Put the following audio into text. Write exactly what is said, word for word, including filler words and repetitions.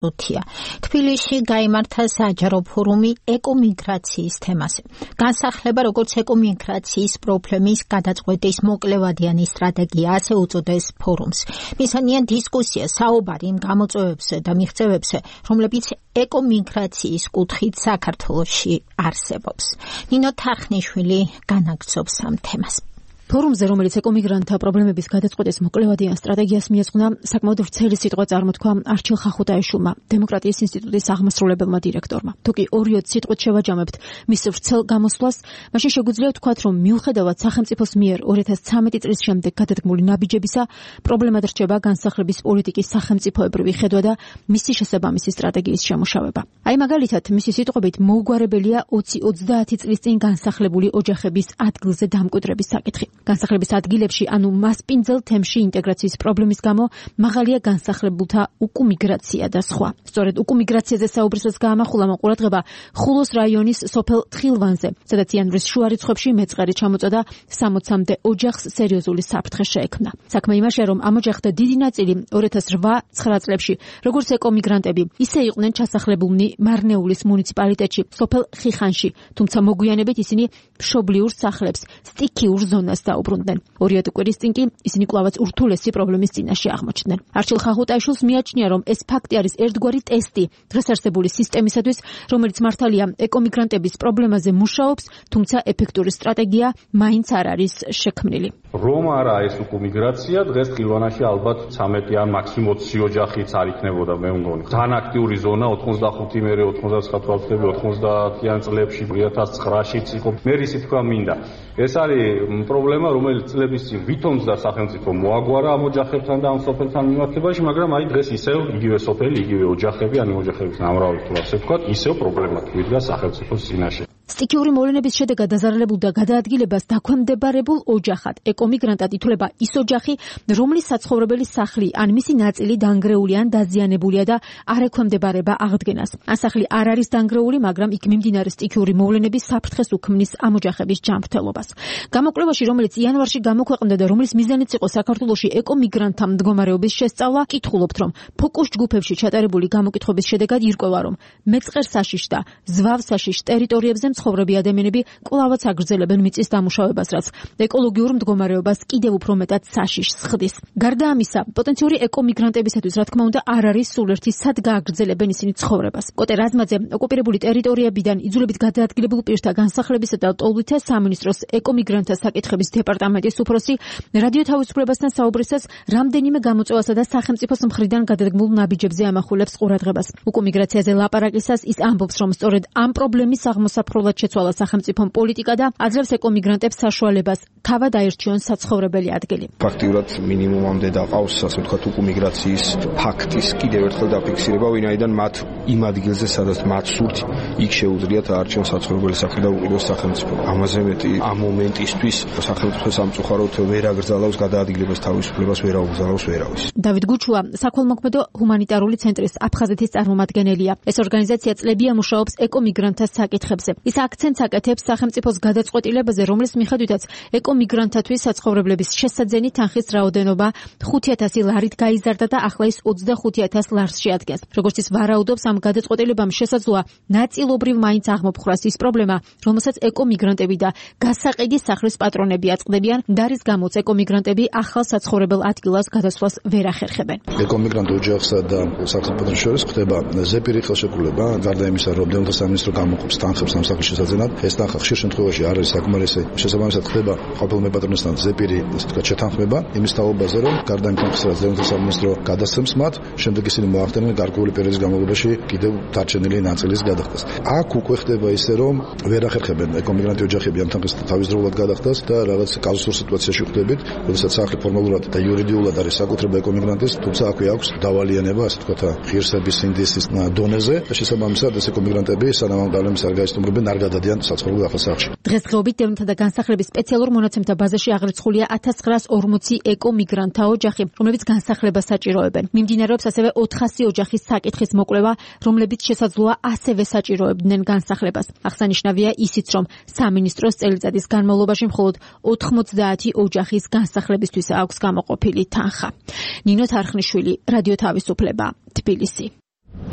წუთია. თბილისში გაიმართა საჯარო ფორუმი ეკომიგრაციის თემაზე. განსახლება როგორც ეკომიგრაციის პრობლემის გადაწყვეტის მოკლევადიანი სტრატეგია, ასე უწოდეს ფორუმს. მისანია დისკუსია, საუბარი იმ გამოწვევებზე და მიღწევებზე, რომლებიც ეკომიგრაციის კუთხით საქართველოში არსებობს. ნინო თარხნიშვილი განაგრძობს ამ თემას. ფორუმზე, რომელიც ეკომიგრანტთა პრობლემების გადაწყვეტის მოკლევადიან სტრატეგიას მიეძღვნა, საკმაოდ ვრცელი სიტყვა წარმოთქვა არჩილ ხახუტაიშვილმა, დემოკრატიის ინსტიტუტის აღმასრულებელმა დირექტორმა. თუკი ორიოდ სიტყვით შევაჯამებთ მის ვრცელ გამოსვლას, მაშინ შეგვიძლია ვთქვათ, რომ მიუხედავად სახელმწიფოს მიერ ორი ათას ცხრამეტი წლის შემდეგ გადადგმული ნაბიჯებისა, პრობლემად რჩება განსახლების პოლიტიკის სახელმწიფოებრივი ხედვა და მისი შესაბამისი სტრატეგიის შემუშავება. აი მაგალითად, მისი სიტყვებით მოუგვარებელია ოცი ოცდაათი წლის წინ განსახლებული ოჯახების ადგილზე დამკვიდრების საკითხი. განსახლების ადგილებში, ანუ მასპინძელ თემში ინტეგრაციის პრობლემის გამო მაღალია განსახლებულთა უკუმიგრაცია და სხვა. სწორედ უკუმიგრაციაზე საუბრისას გაამახვილა ყურადღება ხულოს რაიონის სოფელ თხილვანზე, სადაც იანვრის შუა რიცხვებში მეწყერი ჩამოწოდა სამოცამდე ოჯახს სერიოზული საფრთხე შეექმნა. საქმე იმაშია, რომ ამ ოჯახთა დიდი ნაწილი ორი ათას რვა ცხრა წლებში, როგორც ეკომიგრანტები, ისე იყვნენ ჩასახლებულნი მარნეულის მუნიციპალიტეტში, სოფელ ხიხანში, თუმცა მოგვიანებით ისინი მშობლიურ სახლებს, სტიქიურ ზონას დაუბრუნდნენ. ორიოდე კვირის წინ კი ისინი კვლავაც ურთულესი პრობლემის წინაშე აღმოჩნდნენ. არჩილ ხახუტაიშვილს მიაჩნია, რომ ეს ფაქტი არის ერთგვარი ტესტი დღეს არსებული სისტემისათვის, რომელიც მართალია ეკომიგრანტების პრობლემაზე მუშაობს, თუმცა ეფექტური სტრატეგია მაინც არ არის შექმნილი. რომ არა ეს უკუმიგრაცია, დღეს ხილვანაში ალბათ ცამეტი ან მაქსიმუმ ოცი ოჯახიც არ იქნებოდა, მე მგონი. ძალიან აქტიური ზონა ოთხმოცდახუთი მერე ოთხმოცდაცხრა თვალთები ოცდაათიან წლებში ორი ათას ცხრაშიც იყო. მე ისი თქვა მინდა. ეს არის პრობლემა, რომელიც წლების წინ ვითომდა სახელმწიფო მოაგვარა ამ ოჯახებთან და ამ სოფელთან მიმართებაში, მაგრამ აი დღეს ისევ იგივე სოფელი, იგივე ოჯახები, ან ოჯახების ნამრავალი თუ ასე ვთქვათ, ისევ პრობლემად ვიდგა სახელმწიფოს წინაშე. სტიქიური მოვლენების შედეგად დაზარალებულ და გადაადგილებას დაქვემდებარებულ ოჯახად ეკომიგრანტად ითვლება ის ოჯახი, რომლის საცხოვრებელი სახლი ან მისი ნაწილი დანგრეული ან დაზიანებულია და არ ექვემდებარება აღდგენას. ან სახლი არ არის დანგრეული, მაგრამ იქ მიმდინარე სტიქიური მოვლენების საფრთხეს უქმნის ამ ოჯახების ჯანმრთელობას. გამოკვლევაში, რომელიც იანვარში გამოქვეყნდა და რომლის მიზანიც იყო საქართველოში ეკომიგრანტთა მდგომარეობის შესწავლა, კითხულობთ, რომ ფოკუს ჯგუფებში ჩატარებული გამოკითხების შედეგად ირკვევა, რომ მეწყერსაშიშ და ზვავსაშიშ ტერიტორიებზე მცხოვრები ადამიანები კვლავაც აგრძელებენ მიწის დამუშავებას, რაც ეკოლოგიურ მდგომარეობას კიდევ უფრო მეტად საშიშს ხდის. გარდა ამისა, პოტენციური ეკომიგრანტებისათვის, რა თქმა უნდა, არ არის სულ ერთი სად გააგრძელებენ ისინი ცხოვრებას. კოტე რაზმაძე ოკუპირებული ტერიტორიებიდან იძულებით გადაადგილებულ პირთა განსახლებისა და ტოლვითა სამინისტროს ეკომიგრანტთა საკითხების დეპარტამენტის უფროსი რადიო თავისუფლებასთან საუბრისას რამდენიმე გამოწვევასა და სახელმწიფოს მხრიდან გადადგმულ ნაბიჯებზე ამახვილებს ყურადღებას. უკუმიგრაციაზე ლაპარაკისას ის ამბობს, რომ სწორედ ამ პრობლემის აღმოსაფრთხო შეცვალა სახელმწიფო პოლიტიკა და აძლევს ეკომიგრანტებს საშუალებას თავად აირჩიონ საცხოვრებელი ადგილი. ფაქტიურად მინიმუმამდე დაყავს, ასე ვთქვათ, უკუმიგრაციის ფაქტის კიდევ ერთხელ დაფიქსირება, ვინაიდან მათ იმ ადგილზე, სადაც მათ სურთ, იქ შეუძლიათ აარჩიონ საცხოვრებელი სახლი და უყიდოს სახელმწიფო. ამაზე მეტი ამ მომენტისთვის სახელმწიფო სამწუხაროდ ვერ აგრძელავს გადაადგილებას თავისუფლებას, ვერ აუგზავნოს ვერავის. დავით გუჩუა, საქველმოქმედო ჰუმანიტარული ცენტრის აფხაზეთის წარმომადგენელია. ეს ორგანიზაცია წლებია მუშაობს ეკომიგრანტთა საკითხებზე. ის აქცენტს აკეთებს სახელმწიფოს გადაწყვეტილებაზე, რომლის მიხედვითაც ეკომიგრანტთათვის საცხოვრებლების შესაძენი თანხის რაოდენობა ხუთი ათასი ლარით გაიზარდა და ახლა ის ოცდახუთი ათას ლარს შეადგენს. როგორც ის ვარაუდობს, ამ გადაწყვეტილებამ შესაძლოა ნაწილობრივ მაინც აღმოფხვრას ის პრობლემა, რომელსაც ეკომიგრანტები და გასაყიდი სახლის პატრონები აწყდებიან, და რის გამოც ეკომიგრანტები ახალ საცხოვრებელ ადგილას გადასვლას ვერ ახერხებენ. ეკომიგრანტ ოჯახსა და სახელმწიფოს შორის ხდება ზეპირი ხელშეკრულება, გარდა იმისა, რომ დევნილთა სამინისტრო გამოყოფს თანხებს ამ სახლის შესაძენად, ეს თანხა ხშირ შემთხვევაში არ არის საკმარისი. შესაბამისად ხდება ყოფილ მეპატრონესთან ზეპირი, ასე ვთქვათ, შეთანხმება იმის თაობაზე, რომ გარდა იმ თანხისა, რაც დევნილთა სამინისტრო გადასცემს მათ, შემდეგ ისინი მოახდენენ გარკვეული პერიოდის განმავლობაში კიდევ დარჩენილი ნაწილის გადახდას. აქ უკვე ხდება ისე, რომ ვერ ახერხებენ ეკომიგრანტი ოჯახები ამ თანხის თავისდროულად გადახდას და რაღაც კაზუსურ სიტუაციაში ხდებით, როდესაც სახლი ფორმალურად და იურიდიულად არის საკუთრება ეკომიგრანტის, თუმცა აქვე აქვს დავალიანება, ასე ვთქვათ, ღირსების ინდესის დონეზე და შესაბამისად ეს ეკომიგრანტები სანამ ამ პრობლემის არ გაიზრდებიან, არ გადადიან საცხოვრებელ ახალ სახლში. დღესდღეობით დევნილთა და განსახლების სპეციალურ მონაცემთა ბაზაში აღრიცხულია ათას ცხრაას ორმოცი ეკომიგრანტთა ოჯახი, რომლებიც განსახლებას საჭიროებენ. მიმდინარეობს ასევე ოთხასი ოჯახის საკითხის მოკვლევა, რომლებიც შესაძლოა ასევე საჭიროებდნენ განსახლებას. აღსანიშნავია ისიც, რომ სამინისტროს წელიწადის განმავლობაში მხოლოდ ოთხმოცდაათი ოჯახის განსახლებისთვის აქვს გამოყოფილი თანხა. ნინო თარხნიშვილი, რადიო თავისუფლება, თბილისი.